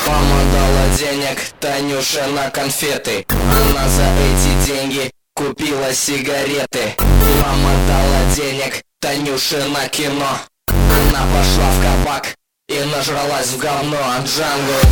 Мама дала денег Танюше на конфеты. Она за эти деньги купила сигареты. Мама дала денег Танюше на кино. Она пошла в кабак и нажралась в говно. Джангл.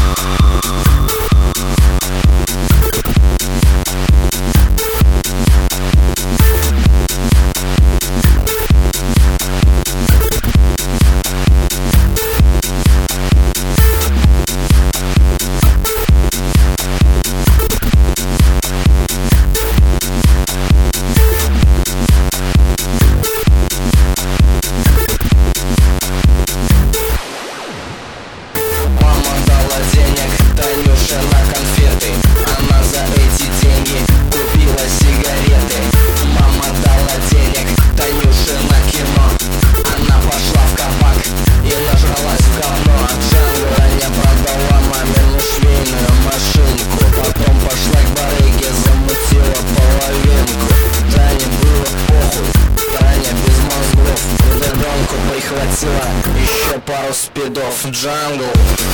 Денег Танюше на конфеты. Она за эти деньги купила сигареты. Мама дала денег Танюше на кино. Она пошла в кабак и нажралась в говно. Джангл. Таня продала мамину швейную машинку. Потом пошла к барыге, замутила половинку. Тане было похуй, Таня без мозгов. Вдогонку прихватила еще пару спидов. Джангл.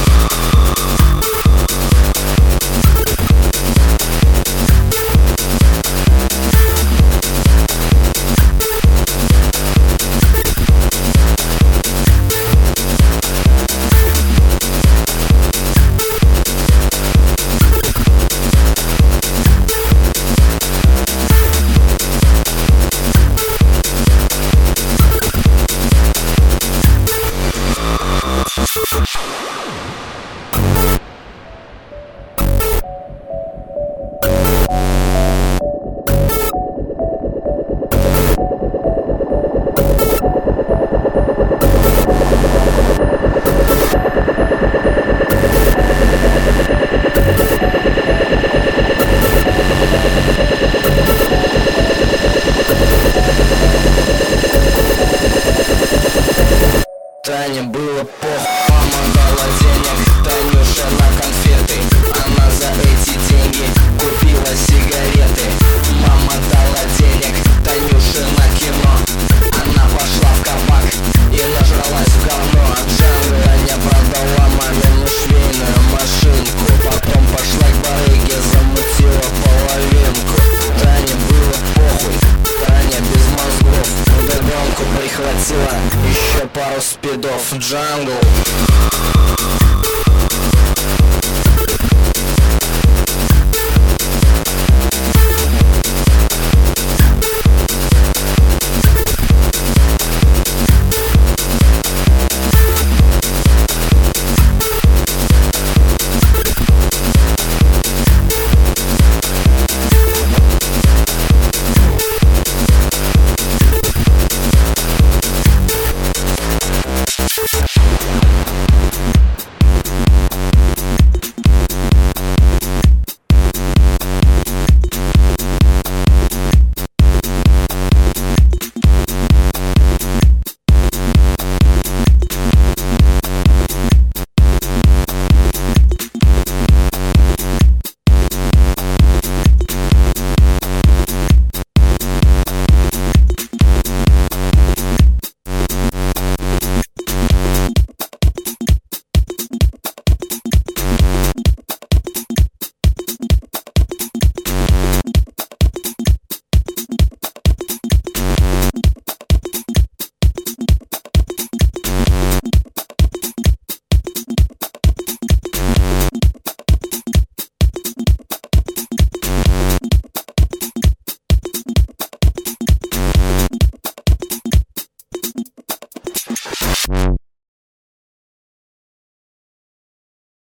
Тане было похуй. Мама дала денег Танюше на конфеты. Она за эти деньги купила сигареты. Мама дала денег Танюше на кино. Она пошла в кабак и нажралась в говно. Джангл. Таня продала мамину швейную машинку. Потом пошла к барыге, замутила половинку. Тане было похуй, Таня без мозгов. Вдогонку прихватила еще пару спидов. Джангл.